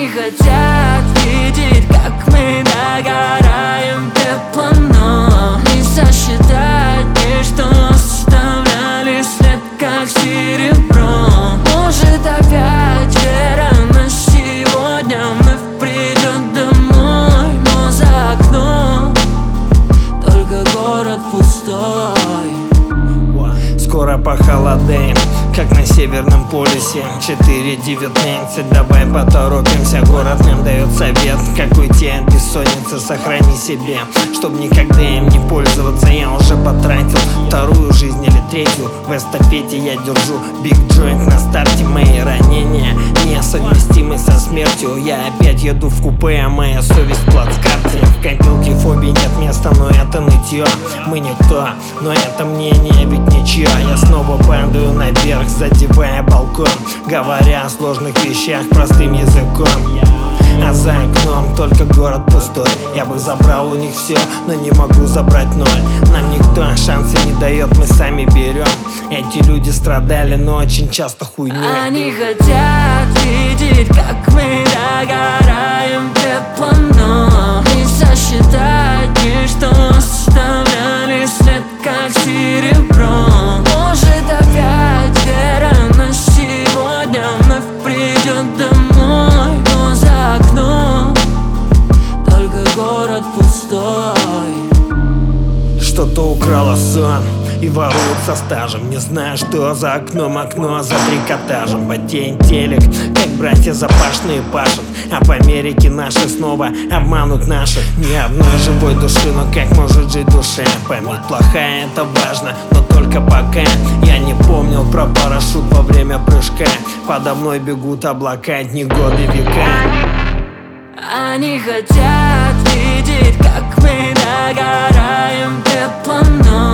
хотят видеть, как мы догораем пеплом, но не сосчитать лишь, что оставляли след, как серебро. Может опять вера, но сегодня вновь придет домой, но за окном только город пустой. Скоро похолодаем, как на Северном полюсе. 4:19, давай поторопимся. Город нам дает совет, как уйти от бессонницы. Сохрани себе, чтоб никогда им не пользоваться. Я уже потратил вторую жизнь или третью. В эстафете я держу биг джойнт на старте. Мои ранения несовместимы со смертью. Я опять еду в купе, а моя совесть в плацкарте. В копилке фобии нет места, но это нытье. Мы никто, но это мнение ведь ничье. Я снова падаю наверх, задевая балкон, говоря о сложных вещах простым языком. А за окном только город пустой. Я бы забрал у них все, но не могу забрать ноль. Нам никто шансы не дает, мы сами берем. Эти люди страдали, но очень часто хуйней. Они хотят видеть, как мы догораем пеплом, но не сосчитать лишь, что оставляли след, как серебро. Может опять вера, но сегодня вновь придет домой, но за окном только город пустой. Что-то украло сон и воруют со стажем. Не знаю, что за окном, окно за трикотажем. Потеет телек, как братья запашные пашут. А в Америке наши снова обманут наших. Ни одной живой души, но как может жить душа? Память плохая, это важно, но только пока. Я не помнил про парашют во время прыжка. Подо мной бегут облака, дни, годы, века. Они хотят видеть, как мы догораем пеплом, но